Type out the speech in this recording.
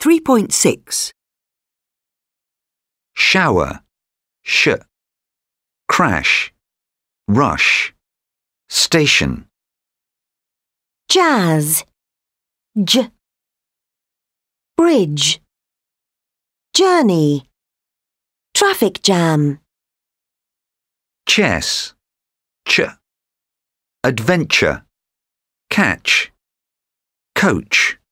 3.6. Shower, sh. Crash, rush. Station. Jazz, j. Bridge, journey, traffic jam. Chess, ch. Adventure, catch. Coach.